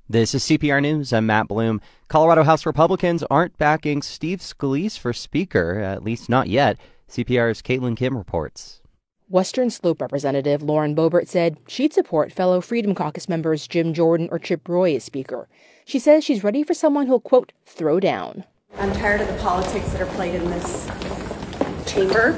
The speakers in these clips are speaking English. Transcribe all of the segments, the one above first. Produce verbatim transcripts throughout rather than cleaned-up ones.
This is C P R News. I'm Matt Bloom. Colorado House Republicans aren't backing Steve Scalise for Speaker, at least not yet. C P R's Caitlin Kim reports. Western Slope Representative Lauren Boebert said she'd support fellow Freedom Caucus members Jim Jordan or Chip Roy as Speaker. She says she's ready for someone who'll, quote, throw down. I'm tired of the politics that are played in this chamber,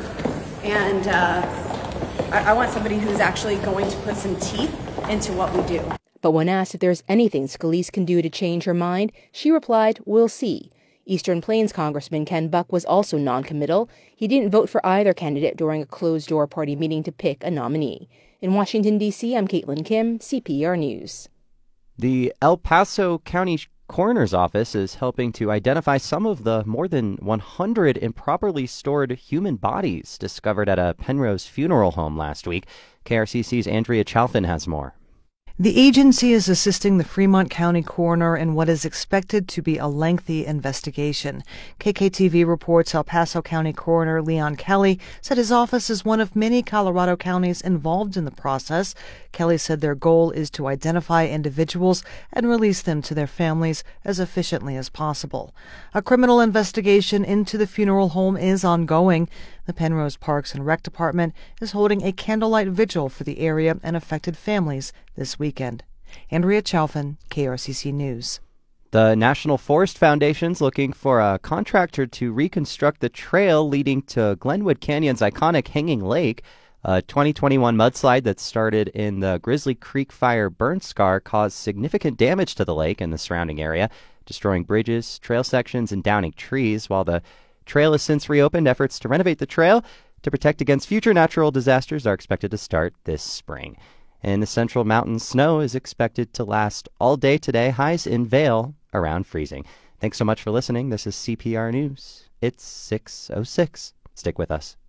and uh, I-, I want somebody who's actually going to put some teeth into what we do. But when asked if there's anything Scalise can do to change her mind, she replied, we'll see. Eastern Plains Congressman Ken Buck was also noncommittal. He didn't vote for either candidate during a closed-door party meeting to pick a nominee. In Washington, D C, I'm Caitlin Kim, C P R News. The El Paso County Coroner's Office is helping to identify some of the more than one hundred improperly stored human bodies discovered at a Penrose funeral home last week. K R C C's Andrea Chalfin has more. The agency is assisting the Fremont County coroner in what is expected to be a lengthy investigation. K K T V reports El Paso County Coroner Leon Kelly said his office is one of many Colorado counties involved in the process. Kelly said their goal is to identify individuals and release them to their families as efficiently as possible. A criminal investigation into the funeral home is ongoing. The Penrose Parks and Rec Department is holding a candlelight vigil for the area and affected families this weekend. Andrea Chalfin, K R C C News. The National Forest Foundation's looking for a contractor to reconstruct the trail leading to Glenwood Canyon's iconic Hanging Lake. A twenty twenty-one mudslide that started in the Grizzly Creek Fire burn scar caused significant damage to the lake and the surrounding area, destroying bridges, trail sections, and downing trees. While the trail has since reopened, efforts to renovate the trail to protect against future natural disasters are expected to start this spring. In the Central Mountains, snow is expected to last all day today, highs in Vail around freezing. Thanks so much for listening. This is C P R News. It's six oh six. Stick with us.